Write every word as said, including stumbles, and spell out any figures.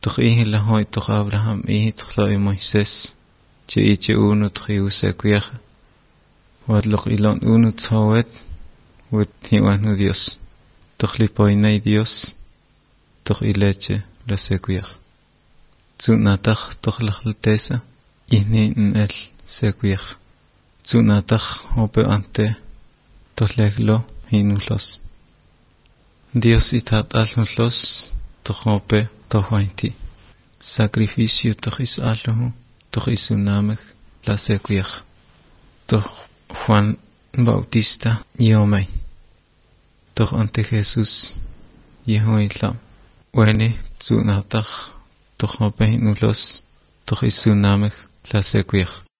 toch ihi la hoi toch Abraham ihi toch lo Moises che iche unu toch iuse kuyaja wat lo ilon unu tawet wat hiwanu Dios toch lipoinay Dios toch ileche la sekuyaj tsunataj toch lajltesa ihni n'el sekuyaj tsunataj ope ante toch leglo hinulos Dios itat alnulos toch ope toch wainti sacrificio toch is alhu toch isunamej la sekuyaj toch Juan Bautista yomay toch ante Jesús yehoilam wene tsunataj toch ope hinulos toch isunamej la sekuyaj